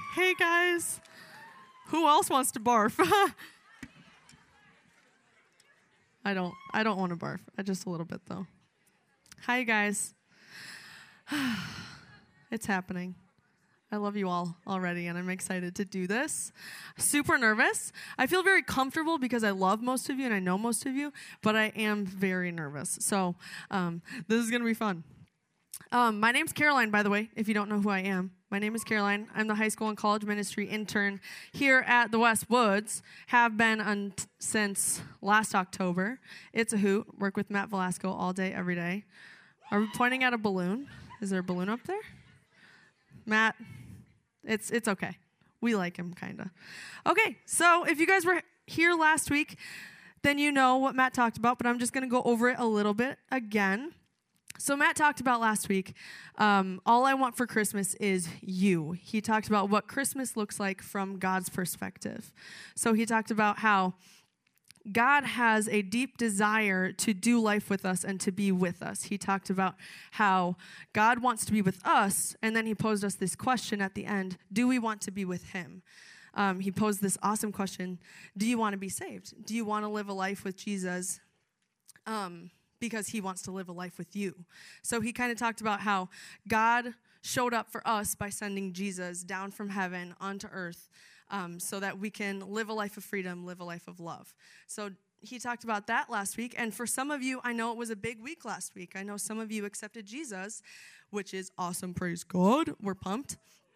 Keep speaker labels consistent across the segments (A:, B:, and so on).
A: Hey guys, who else wants to barf? I don't want to barf. Just a little bit though. Hi guys. It's happening. I love you all already, and I'm excited to do this. Super nervous. I feel very comfortable because I love most of you and I know most of you, but I am very nervous. So this is going to be fun. My name's Caroline, by the way, if you don't know who I am. My name is Caroline. I'm the high school and college ministry intern here at the West Woods. Have been since last October. It's a hoot. Work with Matt Velasco all day, every day. Are we pointing at a balloon? Is there a balloon up there? Matt, it's okay. We like him, kind of. Okay, so if you guys were here last week, then you know what Matt talked about, but I'm just going to go over it a little bit again. So Matt talked about last week, all I want for Christmas is you. He talked about what Christmas looks like from God's perspective. So he talked about how God has a deep desire to do life with us and to be with us. He talked about how God wants to be with us, and then he posed us this question at the end, do we want to be with him? He posed this awesome question, do you want to be saved? Do you want to live a life with Jesus? Because he wants to live a life with you. So he kind of talked about how God showed up for us by sending Jesus down from heaven onto earth so that we can live a life of freedom, live a life of love. So he talked about that last week. And for some of you, I know it was a big week last week. I know some of you accepted Jesus, which is awesome. Praise God. We're pumped.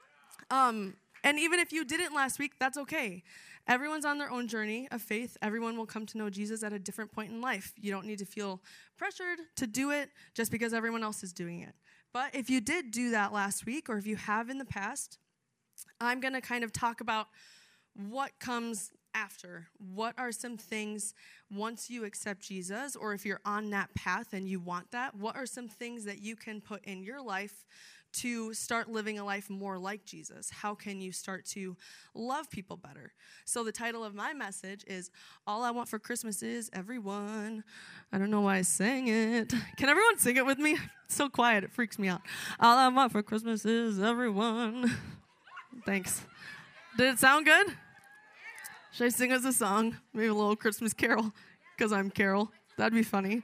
A: And even if you didn't last week, that's okay. Everyone's on their own journey of faith. Everyone will come to know Jesus at a different point in life. You don't need to feel pressured to do it just because everyone else is doing it. But if you did do that last week, or if you have in the past, I'm going to kind of talk about what comes after. What are some things once you accept Jesus, or if you're on that path and you want that, what are some things that you can put in your life to start living a life more like Jesus? How can you start to love people better? So the title of my message is, All I Want for Christmas is Everyone. I don't know why I sang it. Can everyone sing it with me? It's so quiet, it freaks me out. All I want for Christmas is everyone. Thanks. Did it sound good? Should I sing us a song? Maybe a little Christmas carol, because I'm Carol. That'd be funny.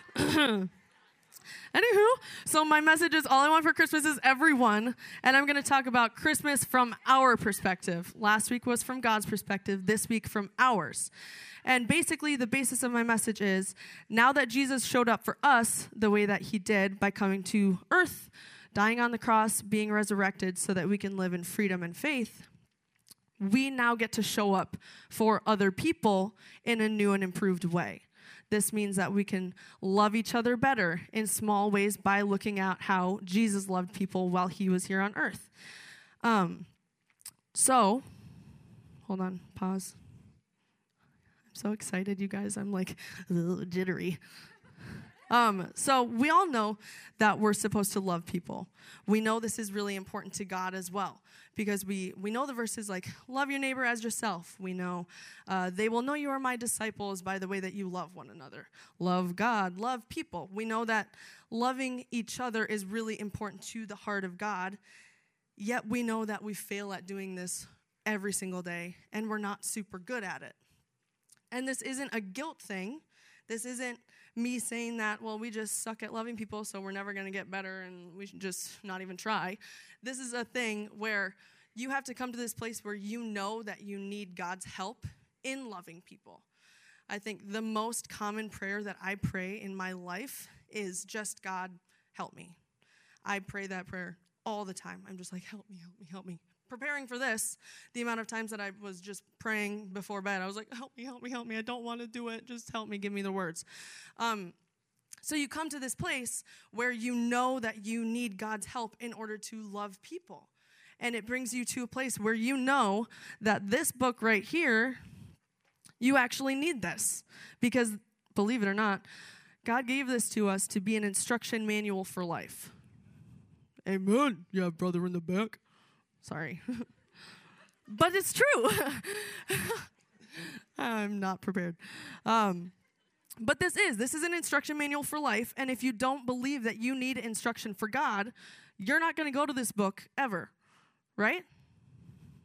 A: Anywho, so my message is all I want for Christmas is everyone, and I'm going to talk about Christmas from our perspective. Last week was from God's perspective, this week from ours. And basically the basis of my message is, now that Jesus showed up for us the way that he did by coming to earth, dying on the cross, being resurrected so that we can live in freedom and faith, we now get to show up for other people in a new and improved way. This means that we can love each other better in small ways by looking at how Jesus loved people while he was here on earth. So, hold on, pause. I'm so excited, you guys. I'm like a little jittery. So we all know that we're supposed to love people. We know this is really important to God as well, because we know the verses like, love your neighbor as yourself. We know they will know you are my disciples by the way that you love one another. Love God, love people. We know that loving each other is really important to the heart of God, yet we know that we fail at doing this every single day, and we're not super good at it. And this isn't a guilt thing. This isn't me saying that, well, we just suck at loving people, so we're never going to get better, and we should just not even try. This is a thing where you have to come to this place where you know that you need God's help in loving people. I think the most common prayer that I pray in my life is just, God, help me. I pray that prayer all the time. I'm just like, help me, help me, help me. Preparing for this, the amount of times that I was just praying before bed, I was like, help me, help me, help me. I don't want to do it. Just help me. Give me the words. So you come to this place where you know that you need God's help in order to love people. And it brings you to a place where you know that this book right here, you actually need this. Because, believe it or not, God gave this to us to be an instruction manual for life. Amen. Yeah, brother in the back. Sorry. But it's true. I'm not prepared. But this is an instruction manual for life. And if you don't believe that you need instruction for God, you're not going to go to this book ever. Right?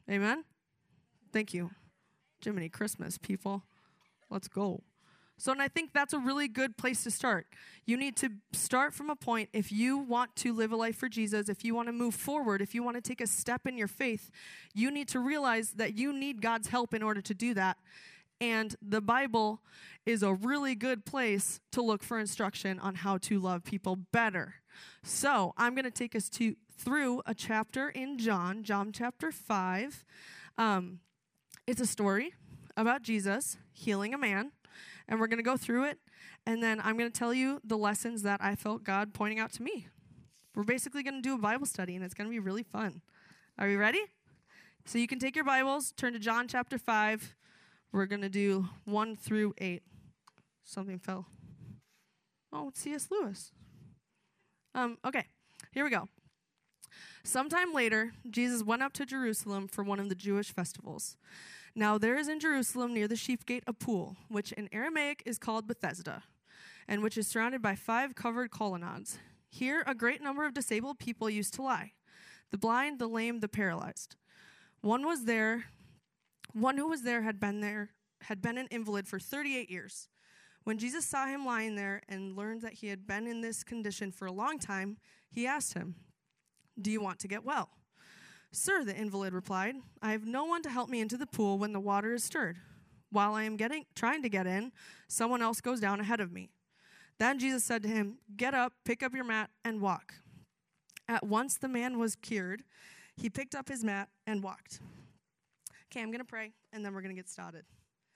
A: Amen? Thank you. Jiminy Christmas, people. Let's go. So, and I think that's a really good place to start. You need to start from a point. If you want to live a life for Jesus, if you want to move forward, if you want to take a step in your faith, you need to realize that you need God's help in order to do that. And the Bible is a really good place to look for instruction on how to love people better. So I'm going to take us through a chapter in John chapter 5. It's a story about Jesus healing a man. And we're going to go through it, and then I'm going to tell you the lessons that I felt God pointing out to me. We're basically going to do a Bible study, and it's going to be really fun. Are you ready? So you can take your Bibles, turn to John chapter 5. We're going to do 1 through 8. Something fell. Oh, it's C.S. Lewis. Okay, here we go. Sometime later, Jesus went up to Jerusalem for one of the Jewish festivals. Now there is in Jerusalem near the sheep gate a pool, which in Aramaic is called Bethesda, and which is surrounded by 5 covered colonnades. Here a great number of disabled people used to lie, the blind, the lame, the paralyzed. One who was there had been an invalid for 38 years. When Jesus saw him lying there and learned that he had been in this condition for a long time, he asked him, "Do you want to get well?" "Sir," the invalid replied, "I have no one to help me into the pool when the water is stirred. While I am trying to get in, someone else goes down ahead of me." Then Jesus said to him, "Get up, pick up your mat, and walk." At once the man was cured. He picked up his mat and walked. Okay, I'm going to pray, and then we're going to get started.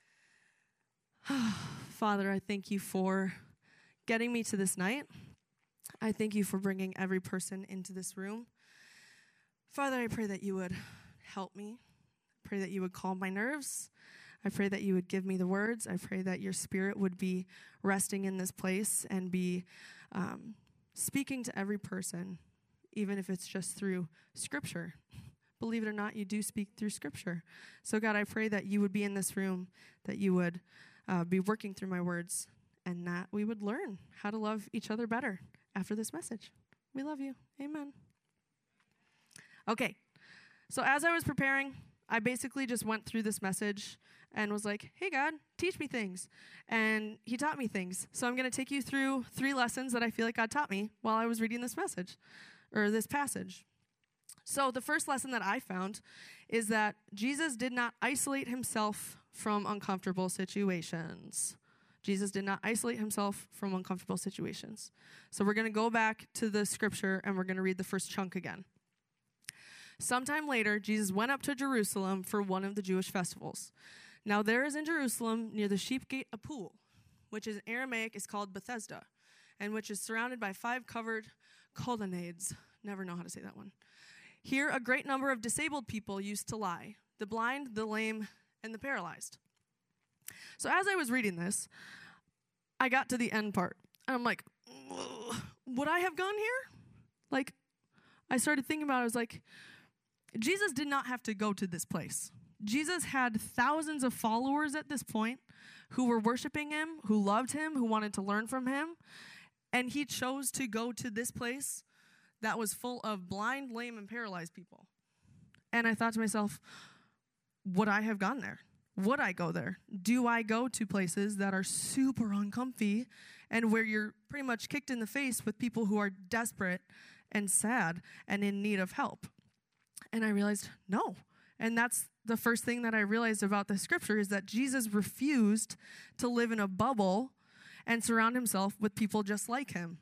A: Father, I thank you for getting me to this night. I thank you for bringing every person into this room. Father, I pray that you would help me. I pray that you would calm my nerves. I pray that you would give me the words. I pray that your spirit would be resting in this place and be speaking to every person, even if it's just through Scripture. Believe it or not, you do speak through Scripture. So God, I pray that you would be in this room, that you would be working through my words, and that we would learn how to love each other better after this message. We love you. Amen. Okay, so as I was preparing, I basically just went through this message and was like, hey, God, teach me things. And he taught me things. So I'm going to take you through 3 lessons that I feel like God taught me while I was reading this message, or this passage. So the first lesson that I found is that Jesus did not isolate himself from uncomfortable situations. Jesus did not isolate himself from uncomfortable situations. So we're going to go back to the scripture, and we're going to read the first chunk again. Sometime later, Jesus went up to Jerusalem for one of the Jewish festivals. Now there is in Jerusalem near the sheep gate a pool, which in Aramaic is called Bethesda, and which is surrounded by 5 covered colonnades. Never know how to say that one. Here a great number of disabled people used to lie, the blind, the lame, and the paralyzed. So as I was reading this, I got to the end part, and I'm like, would I have gone here? Like, I started thinking about it. I was like, Jesus did not have to go to this place. Jesus had thousands of followers at this point who were worshiping him, who loved him, who wanted to learn from him, and he chose to go to this place that was full of blind, lame, and paralyzed people. And I thought to myself, would I have gone there? Would I go there? Do I go to places that are super uncomfy and where you're pretty much kicked in the face with people who are desperate and sad and in need of help? And I realized, no. And that's the first thing that I realized about the scripture is that Jesus refused to live in a bubble and surround himself with people just like him.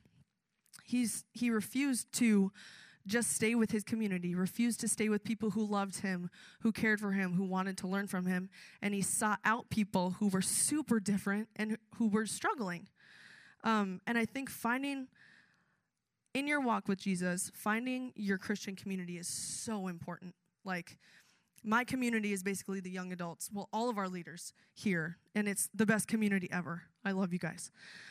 A: He refused to just stay with his community, refused to stay with people who loved him, who cared for him, who wanted to learn from him. And he sought out people who were super different and who were struggling. And I think finding, in your walk with Jesus, finding your Christian community is so important. Like, my community is basically the young adults. Well, all of our leaders here, and it's the best community ever. I love you guys.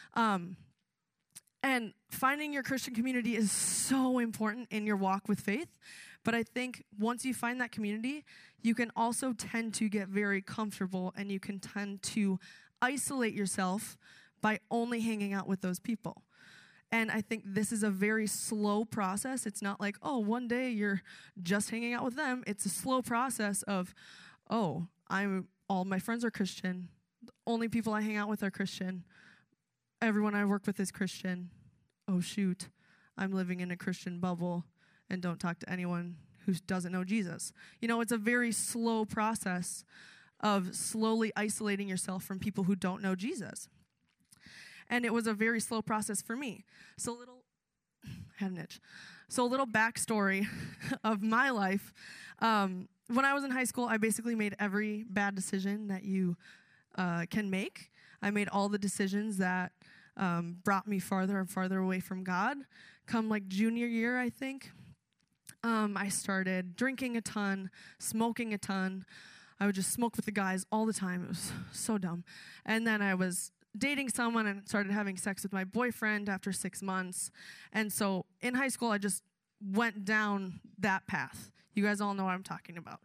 A: And finding your Christian community is so important in your walk with faith. But I think once you find that community, you can also tend to get very comfortable, and you can tend to isolate yourself by only hanging out with those people. And I think this is a very slow process. It's not like, oh, one day you're just hanging out with them. It's a slow process of, oh, all my friends are Christian. The only people I hang out with are Christian. Everyone I work with is Christian. Oh, shoot, I'm living in a Christian bubble and don't talk to anyone who doesn't know Jesus. It's a very slow process of slowly isolating yourself from people who don't know Jesus. And it was a very slow process for me. I had an itch. So a little backstory of my life. When I was in high school, I basically made every bad decision that you can make. I made all the decisions that brought me farther and farther away from God. Come like junior year, I think, I started drinking a ton, smoking a ton. I would just smoke with the guys all the time. It was so dumb. And then I was dating someone and started having sex with my boyfriend after 6 months. And so in high school, I just went down that path. You guys all know what I'm talking about.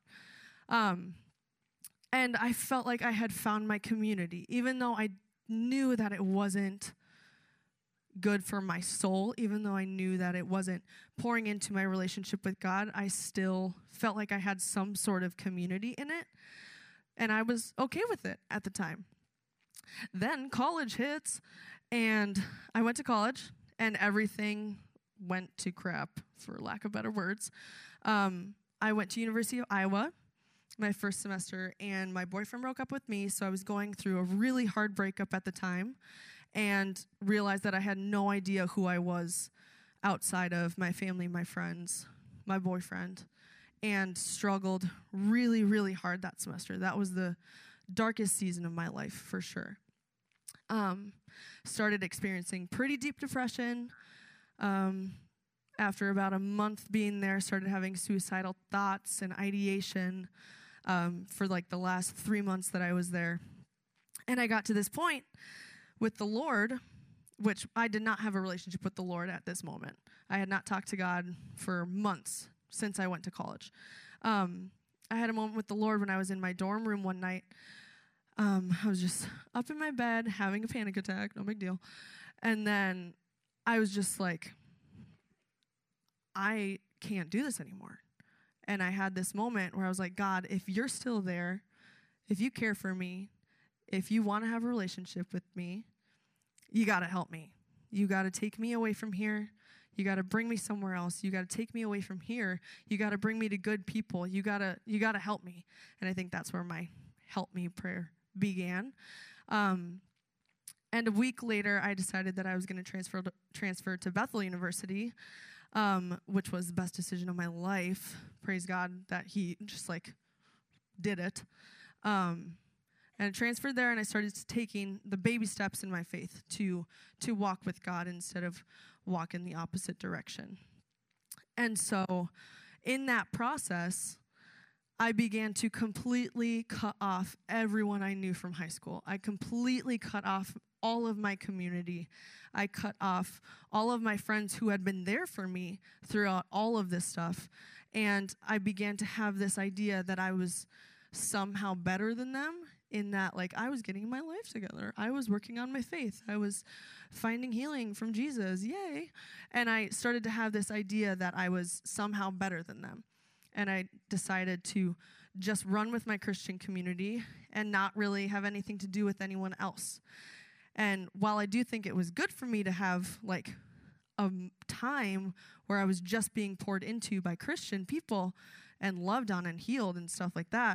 A: And I felt like I had found my community, even though I knew that it wasn't good for my soul, even though I knew that it wasn't pouring into my relationship with God. I still felt like I had some sort of community in it, and I was okay with it at the time. Then college hits, and I went to college, and everything went to crap, for lack of better words. I went to University of Iowa my first semester, and my boyfriend broke up with me, so I was going through a really hard breakup at the time and realized that I had no idea who I was outside of my family, my friends, my boyfriend, and struggled really, really hard that semester. That was the darkest season of my life, for sure. Started experiencing pretty deep depression. After about a month being there, started having suicidal thoughts and ideation for like the last 3 months that I was there. And I got to this point with the Lord, which I did not have a relationship with the Lord at this moment. I had not talked to God for months since I went to college. I had a moment with the Lord when I was in my dorm room one night. I was just up in my bed having a panic attack, no big deal. And then I was just like, I can't do this anymore. And I had this moment where I was like, God, if you're still there, if you care for me, if you want to have a relationship with me, you got to help me. You got to take me away from here. You got to bring me somewhere else. You got to take me away from here. You got to bring me to good people. You got to help me. And I think that's where my help me prayer began. And a week later, I decided that I was going to transfer to Bethel University, which was the best decision of my life. Praise God that he just did it. And I transferred there, and I started taking the baby steps in my faith to walk with God instead of walk in the opposite direction. And so in that process, I began to completely cut off everyone I knew from high school. I completely cut off all of my community. I cut off all of my friends who had been there for me throughout all of this stuff. And I began to have this idea that I was somehow better than them, in that I was getting my life together. I was working on my faith. I was finding healing from Jesus. Yay. And I started to have this idea that I was somehow better than them. And I decided to just run with my Christian community and not really have anything to do with anyone else. And while I do think it was good for me to have a time where I was just being poured into by Christian people and loved on and healed and stuff like that,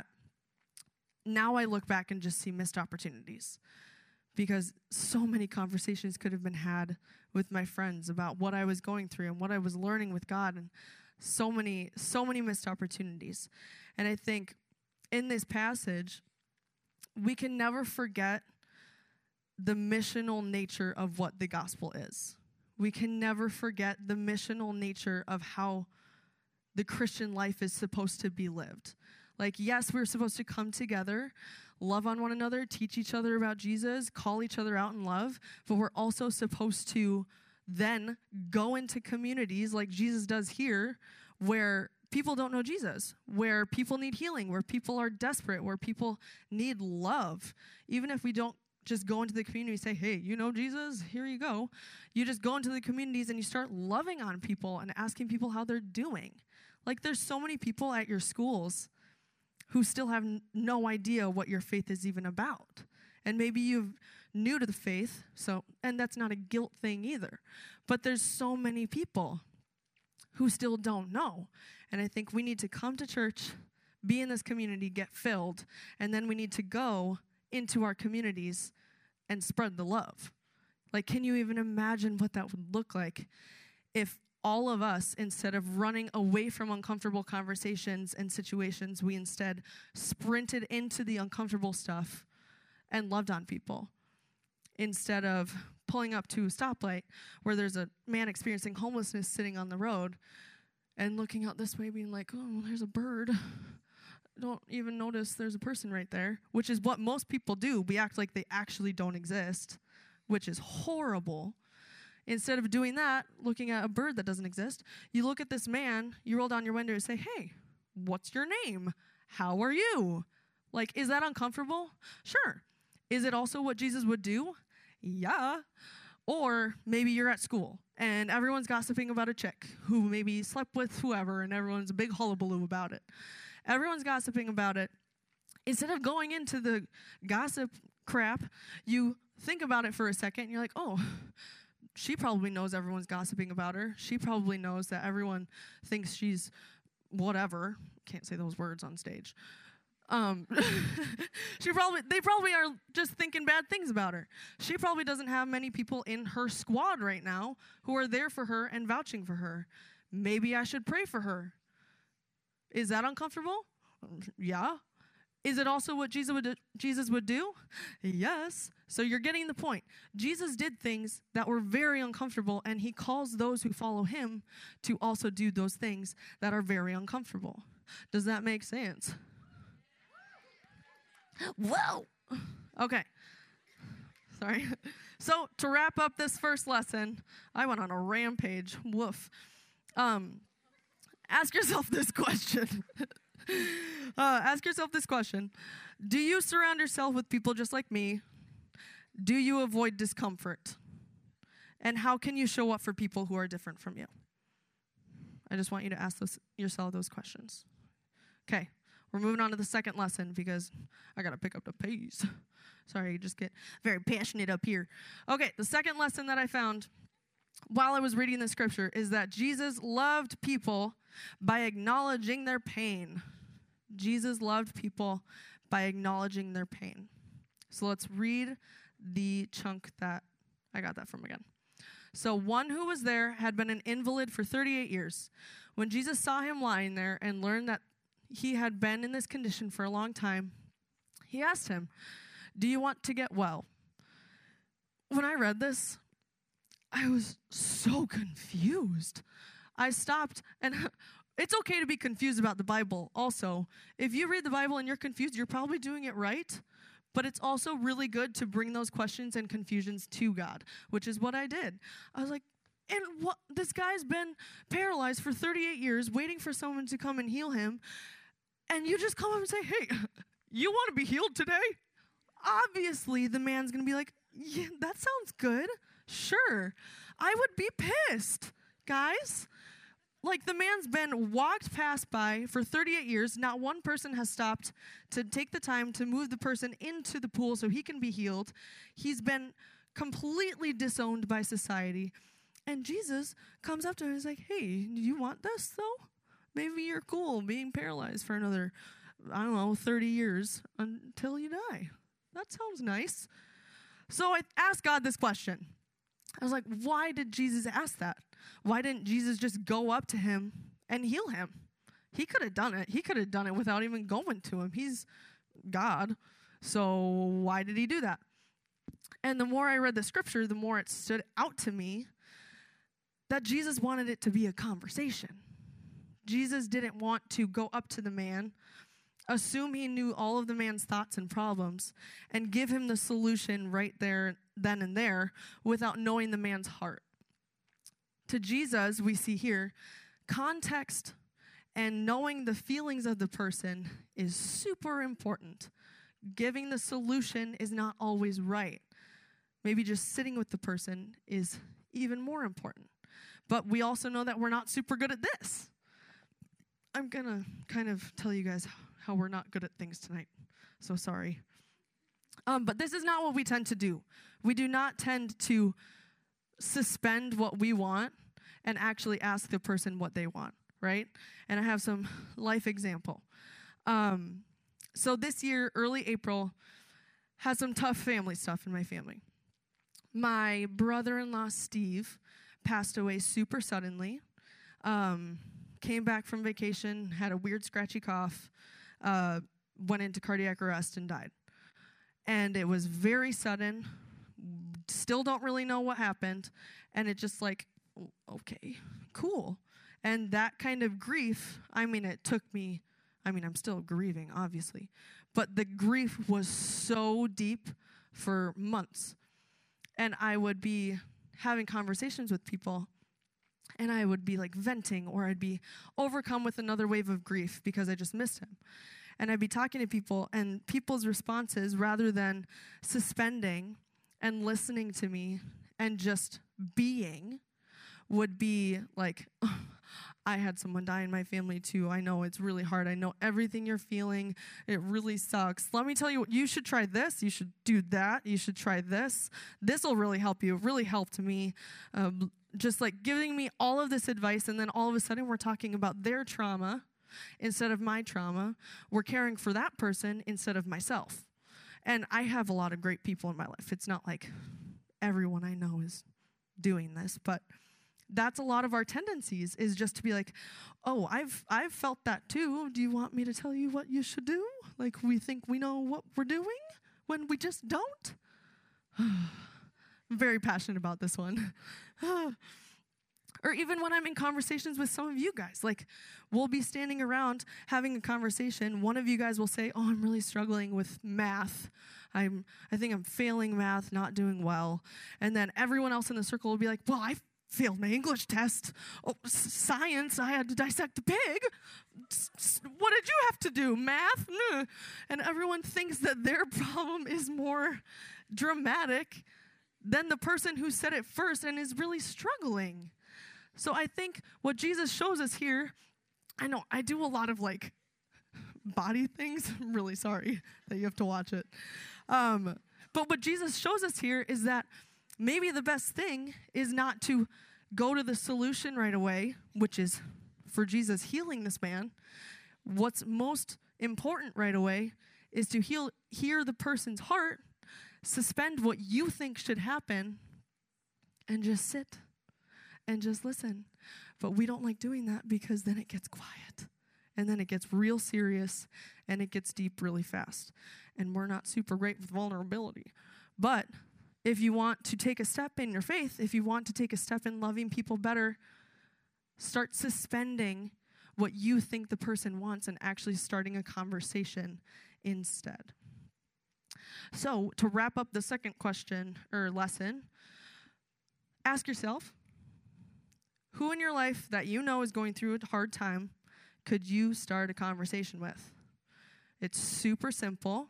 A: now I look back and just see missed opportunities, because so many conversations could have been had with my friends about what I was going through and what I was learning with God, and so many missed opportunities. And I think in this passage, we can never forget the missional nature of what the gospel is. We can never forget the missional nature of how the Christian life is supposed to be lived. Yes, we're supposed to come together, love on one another, teach each other about Jesus, call each other out in love, but we're also supposed to then go into communities like Jesus does here, where people don't know Jesus, where people need healing, where people are desperate, where people need love. Even if we don't just go into the community and say, hey, you know Jesus? Here you go. You just go into the communities and you start loving on people and asking people how they're doing. Like, there's so many people at your schools who still have no idea what your faith is even about. And maybe you're new to the faith, and that's not a guilt thing either. But there's so many people who still don't know. And I think we need to come to church, be in this community, get filled, and then we need to go into our communities and spread the love. Like, can you even imagine what that would look like if all of us, instead of running away from uncomfortable conversations and situations, we instead sprinted into the uncomfortable stuff and loved on people, instead of pulling up to a stoplight where there's a man experiencing homelessness sitting on the road and looking out this way being like, oh, there's a bird. Don't even notice there's a person right there, which is what most people do. We act like they actually don't exist, which is horrible. Instead of doing that, looking at a bird that doesn't exist, you look at this man, you roll down your window and say, hey, what's your name? How are you? Like, is that uncomfortable? Sure. Is it also what Jesus would do? Yeah. Or maybe you're at school and everyone's gossiping about a chick who maybe slept with whoever and everyone's a big hullabaloo about it. Everyone's gossiping about it. Instead of going into the gossip crap, you think about it for a second and you're like, oh, she probably knows everyone's gossiping about her. She probably knows that everyone thinks she's whatever. Can't say those words on stage. They probably are just thinking bad things about her. She probably doesn't have many people in her squad right now who are there for her and vouching for her. Maybe I should pray for her. Is that uncomfortable? Yeah. Is it also what Jesus would do? Yes. So you're getting the point. Jesus did things that were very uncomfortable, and he calls those who follow him to also do those things that are very uncomfortable. Does that make sense? Whoa. Okay. Sorry. So to wrap up this first lesson, I went on a rampage. Woof. Ask yourself this question. Ask yourself this question. Do you surround yourself with people just like me? Do you avoid discomfort? And how can you show up for people who are different from you? I just want you to ask yourself those questions. Okay, we're moving on to the second lesson because I got to pick up the pace. Sorry, you just get very passionate up here. Okay, the second lesson that I found while I was reading the scripture is that Jesus loved people by acknowledging their pain. Jesus loved people by acknowledging their pain. So let's read the chunk that I got that from again. So one who was there had been an invalid for 38 years. When Jesus saw him lying there and learned that he had been in this condition for a long time, he asked him, "Do you want to get well?" When I read this, I was so confused. I stopped, and it's okay to be confused about the Bible also. If you read the Bible and you're confused, you're probably doing it right. But it's also really good to bring those questions and confusions to God, which is what I did. I was like, and what? This guy's been paralyzed for 38 years, waiting for someone to come and heal him. And you just come up and say, hey, you want to be healed today? Obviously, the man's going to be like, yeah, that sounds good. Sure. I would be pissed, guys. Like, the man's been walked past by for 38 years. Not one person has stopped to take the time to move the person into the pool so he can be healed. He's been completely disowned by society. And Jesus comes up to him and is like, hey, do you want this, though? Maybe you're cool being paralyzed for another, 30 years until you die. That sounds nice. So I asked God this question. I was like, why did Jesus ask that? Why didn't Jesus just go up to him and heal him? He could have done it. He could have done it without even going to him. He's God. So why did he do that? And the more I read the scripture, the more it stood out to me that Jesus wanted it to be a conversation. Jesus didn't want to go up to the man, assume he knew all of the man's thoughts and problems, and give him the solution right there, then and there, without knowing the man's heart. To Jesus, we see here, context and knowing the feelings of the person is super important. Giving the solution is not always right. maybe just sitting with the person is even more important. But we also know that we're not super good at this. I'm going to kind of tell you guys how we're not good at things tonight. So sorry. But this is not what we tend to do. We do not tend to suspend what we want and actually ask the person what they want, right? And I have some life example. So this year, early April, had some tough family stuff in my family. My brother-in-law, Steve, passed away super suddenly. Came back from vacation, had a weird scratchy cough, went into cardiac arrest and died. And it was very sudden. Still don't really know what happened. And it just like, okay, cool. And that kind of grief, it took me, I'm still grieving, obviously. But the grief was so deep for months. And I would be having conversations with people, and I would be like venting, or I'd be overcome with another wave of grief because I just missed him. And I'd be talking to people, and people's responses, rather than suspending and listening to me and just being, would be like, oh, I had someone die in my family too. I know it's really hard. I know everything you're feeling. It really sucks. Let me tell you what, you should try this. You should do that. You should try this. This will really help you. It really helped me. Just like giving me all of this advice, and then all of a sudden we're talking about their trauma instead of my trauma. We're caring for that person instead of myself. And I have a lot of great people in my life. It's not like everyone I know is doing this, but that's a lot of our tendencies, is just to be like, oh, I've felt that too. Do you want me to tell you what you should do? Like, we think we know what we're doing when we just don't? I'm very passionate about this one. Or even when I'm in conversations with some of you guys, like we'll be standing around having a conversation. One of you guys will say, oh, I'm really struggling with math. I think I'm failing math, not doing well. And then everyone else in the circle will be like, well, I failed my English test. Oh, science, I had to dissect a pig. What did you have to do? Math? And everyone thinks that their problem is more dramatic than the person who said it first and is really struggling. So I think what Jesus shows us here, I know I do a lot of like body things. I'm really sorry that you have to watch it. But what Jesus shows us here is that maybe the best thing is not to go to the solution right away, which is for Jesus healing this man. What's most important right away is to hear the person's heart, suspend what you think should happen, and just sit and just listen. But we don't like doing that because then it gets quiet. And then it gets real serious, and it gets deep really fast. And we're not super great with vulnerability. But if you want to take a step in your faith, if you want to take a step in loving people better, start suspending what you think the person wants and actually starting a conversation instead. So to wrap up the second question or lesson, ask yourself, who in your life that you know is going through a hard time could you start a conversation with? It's super simple,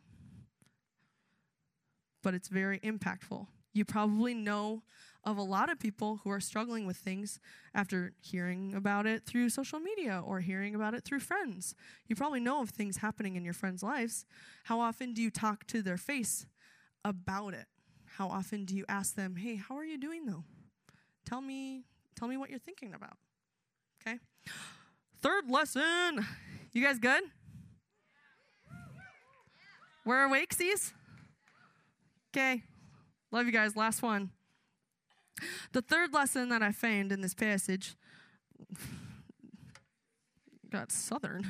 A: but it's very impactful. You probably know of a lot of people who are struggling with things after hearing about it through social media or hearing about it through friends. You probably know of things happening in your friends' lives. How often do you talk to their face about it? How often do you ask them, hey, how are you doing though? Tell me what you're thinking about, okay? Third lesson. You guys good? We're awakesies? Okay. Love you guys. Last one. The third lesson that I found in this passage got southern.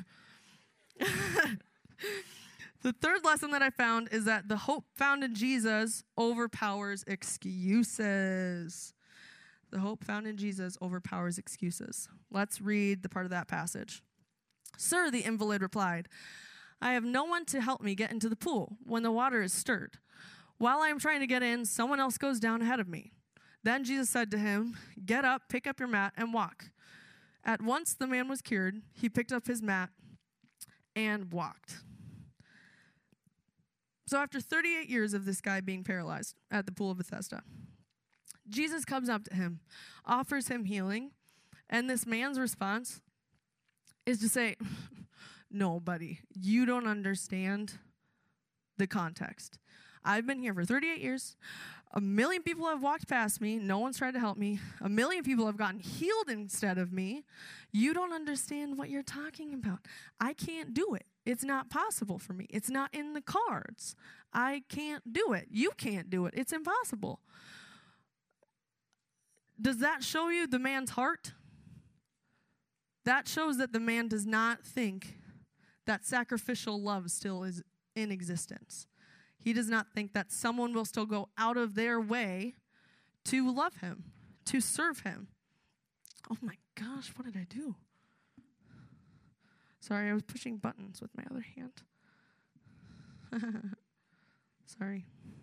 A: The third lesson that I found is that the hope found in Jesus overpowers excuses. The hope found in Jesus overpowers excuses. Let's read the part of that passage. Sir, the invalid replied, I have no one to help me get into the pool when the water is stirred. While I am trying to get in, someone else goes down ahead of me. Then Jesus said to him, get up, pick up your mat, and walk. At once the man was cured. He picked up his mat and walked. So after 38 years of this guy being paralyzed at the pool of Bethesda, Jesus comes up to him, offers him healing, and this man's response is to say, no, buddy, you don't understand the context. I've been here for 38 years. 1 million people have walked past me. No one's tried to help me. 1 million people have gotten healed instead of me. You don't understand what you're talking about. I can't do it. It's not possible for me. It's not in the cards. I can't do it. You can't do it. It's impossible. Does that show you the man's heart? That shows that the man does not think that sacrificial love still is in existence. He does not think that someone will still go out of their way to love him, to serve him. Oh my gosh, what did I do? Sorry, I was pushing buttons with my other hand. Sorry.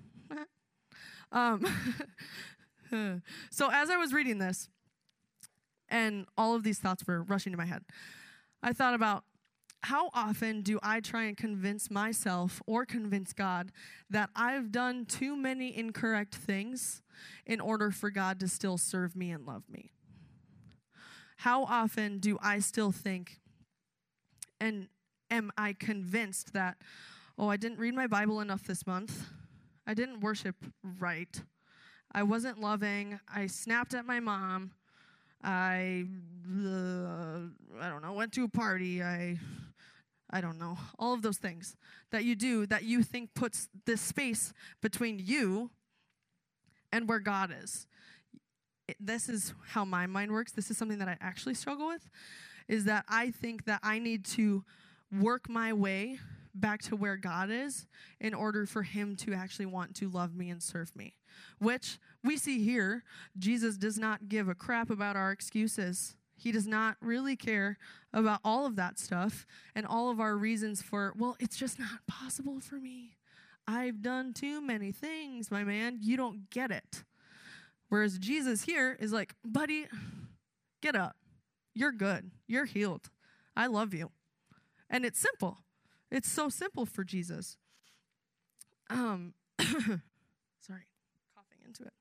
A: So as I was reading this, and all of these thoughts were rushing to my head, I thought about how often do I try and convince myself or convince God that I've done too many incorrect things in order for God to still serve me and love me? How often do I still think, and am I convinced that, oh, I didn't read my Bible enough this month. I didn't worship right. I wasn't loving. I snapped at my mom. I don't know, went to a party. I don't know, all of those things that you do that you think puts this space between you and where God is. This is how my mind works. This is something that I actually struggle with, is that I think that I need to work my way back to where God is in order for him to actually want to love me and serve me, which we see here. Jesus does not give a crap about our excuses. He does not really care about all of that stuff and all of our reasons for, well, it's just not possible for me. I've done too many things, my man. You don't get it. Whereas Jesus here is like, buddy, get up. You're good. You're healed. I love you. And it's simple. It's so simple for Jesus. Sorry, coughing into it.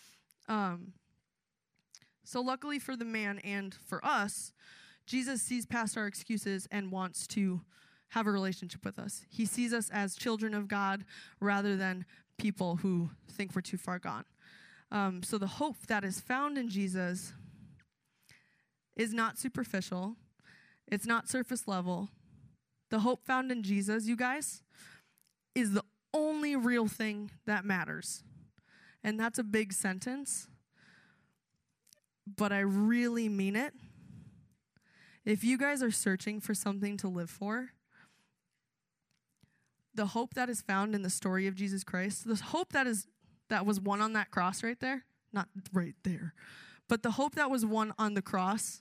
A: So luckily for the man and for us, Jesus sees past our excuses and wants to have a relationship with us. He sees us as children of God rather than people who think we're too far gone. So the hope that is found in Jesus is not superficial. It's not surface level. The hope found in Jesus, you guys, is the only real thing that matters. And that's a big sentence, but I really mean it. If you guys are searching for something to live for, the hope that is found in the story of Jesus Christ, the hope that was won on that cross right there, not right there, but the hope that was won on the cross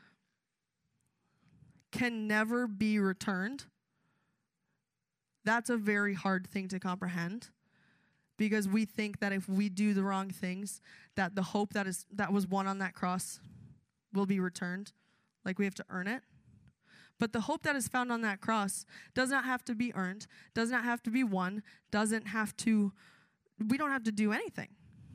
A: can never be returned. That's a very hard thing to comprehend, because we think that if we do the wrong things, that the hope that was won on that cross will be returned, like we have to earn it. But the hope that is found on that cross does not have to be earned, does not have to be won, we don't have to do anything.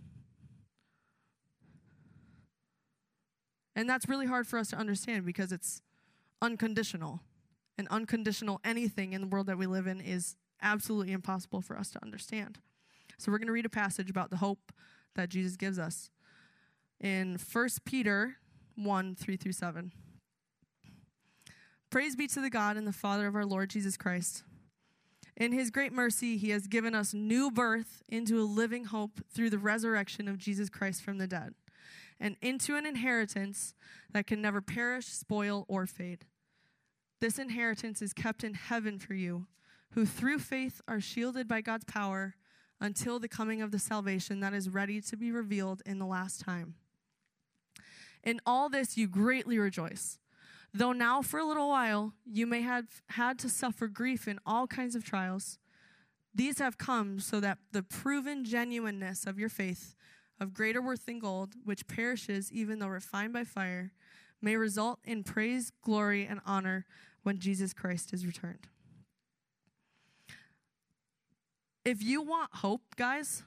A: And that's really hard for us to understand because it's unconditional. And unconditional anything in the world that we live in is absolutely impossible for us to understand. So we're going to read a passage about the hope that Jesus gives us in 1 Peter 1, 3-7. Praise be to the God and the Father of our Lord Jesus Christ. In his great mercy, he has given us new birth into a living hope through the resurrection of Jesus Christ from the dead, and into an inheritance that can never perish, spoil, or fade. This inheritance is kept in heaven for you, who through faith are shielded by God's power until the coming of the salvation that is ready to be revealed in the last time. In all this you greatly rejoice, though now for a little while you may have had to suffer grief in all kinds of trials. These have come so that the proven genuineness of your faith, of greater worth than gold, which perishes even though refined by fire, may result in praise, glory, and honor when Jesus Christ is returned. If you want hope, guys,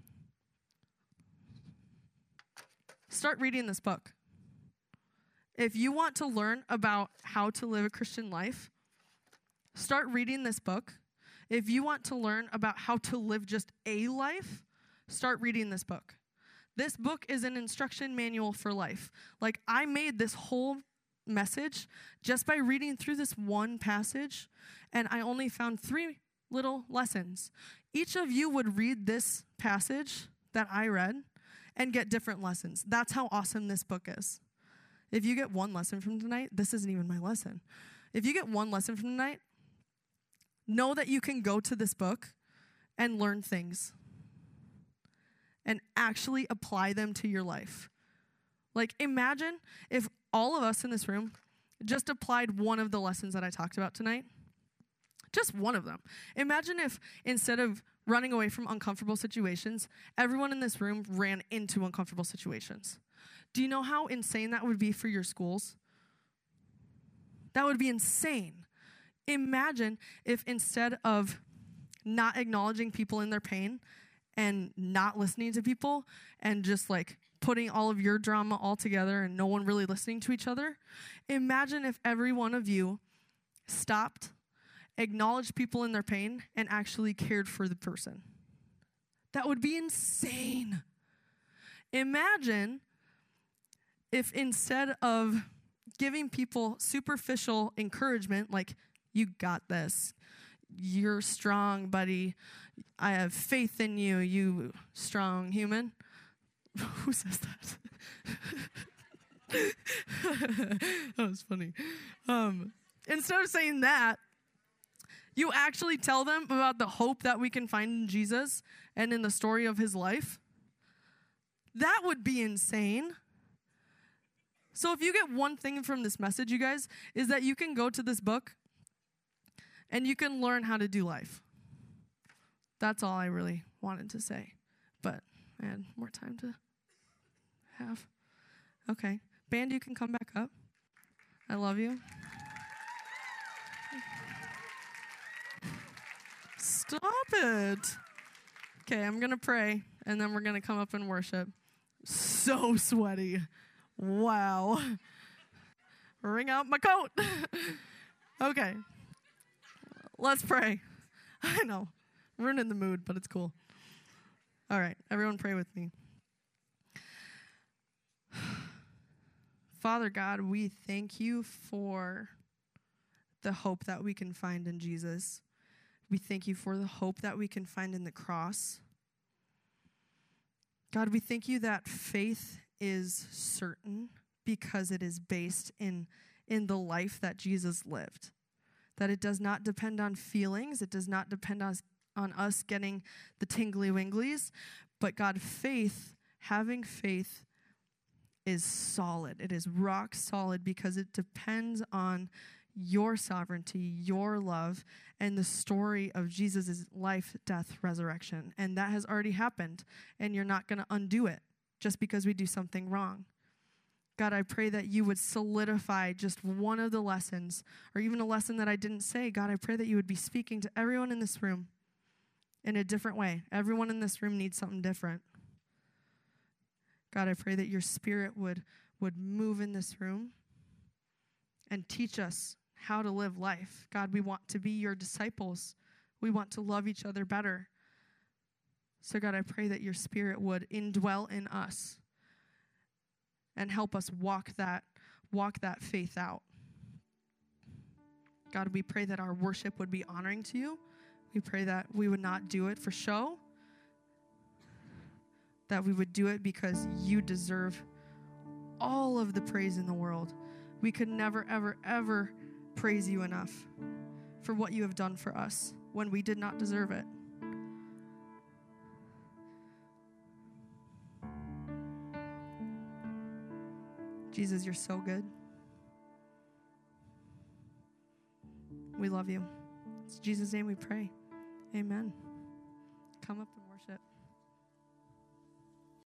A: start reading this book. If you want to learn about how to live a Christian life, start reading this book. If you want to learn about how to live just a life, start reading this book. This book is an instruction manual for life. Like, I made this whole message just by reading through this one passage, and I only found 3 little lessons. Each of you would read this passage that I read and get different lessons. That's how awesome this book is. If you get one lesson from tonight, this isn't even my lesson. If you get one lesson from tonight, know that you can go to this book and learn things and actually apply them to your life. Like, imagine if all of us in this room just applied one of the lessons that I talked about tonight. Just one of them. Imagine if instead of running away from uncomfortable situations, everyone in this room ran into uncomfortable situations. Do you know how insane that would be for your schools? That would be insane. Imagine if instead of not acknowledging people in their pain and not listening to people and just like putting all of your drama all together and no one really listening to each other, imagine if every one of you stopped, acknowledged people in their pain, and actually cared for the person. That would be insane. Imagine if instead of giving people superficial encouragement, like, you got this, you're strong, buddy, I have faith in you, you strong human. Who says that? That was funny. Instead of saying that, you actually tell them about the hope that we can find in Jesus and in the story of his life. That would be insane. So if you get one thing from this message, you guys, is that you can go to this book and you can learn how to do life. That's all I really wanted to say. But I had more time to have. Okay. Band, you can come back up. I love you. Stop it. Okay, I'm going to pray, and then we're going to come up and worship. So sweaty. Wow. Wring out my coat. Okay. Let's pray. I know. Ruining the mood, but it's cool. All right, everyone pray with me. Father God, we thank you for the hope that we can find in Jesus. We thank you for the hope that we can find in the cross. God, we thank you that faith is certain because it is based in the life that Jesus lived. That it does not depend on feelings. It does not depend on us getting the tingly winglies. But God, faith, having faith is solid. It is rock solid because it depends on your sovereignty, your love, and the story of Jesus' life, death, resurrection. And that has already happened, and you're not going to undo it just because we do something wrong. God, I pray that you would solidify just one of the lessons, or even a lesson that I didn't say. God, I pray that you would be speaking to everyone in this room in a different way. Everyone in this room needs something different. God, I pray that your spirit would move in this room and teach us how to live life. God, we want to be your disciples. We want to love each other better. So God, I pray that your spirit would indwell in us and help us walk that faith out. God, we pray that our worship would be honoring to you. We pray that we would not do it for show, that we would do it because you deserve all of the praise in the world. We could never, ever, ever praise you enough for what you have done for us when we did not deserve it. Jesus, you're so good. We love you. It's in Jesus' name we pray. Amen. Come up and worship.